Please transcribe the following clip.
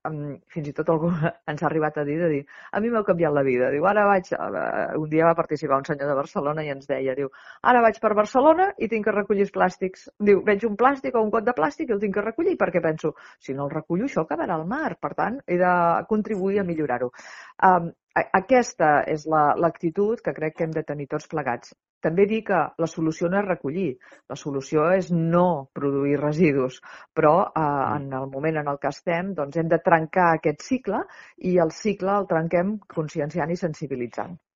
fins i tot algú ens ha arribat a dir, a mi m'heu canviat la vida. Diu, un dia va participar un senyor de Barcelona i ens deia, diu, ara vaig per Barcelona i tinc que recollir els plàstics. Diu, veig un plàstic o un got de plàstic i el tinc que recollir perquè penso, si no el recullo això acabarà al mar, per tant he de contribuir a millorar-ho. Aquesta és l'actitud que crec que hem de tenir tots plegats. També dir que la solució no és recollir, la solució és no produir residus, però en el moment en el que estem doncs hem de trencar aquest cicle i el cicle el trenquem conscienciant i sensibilitzant.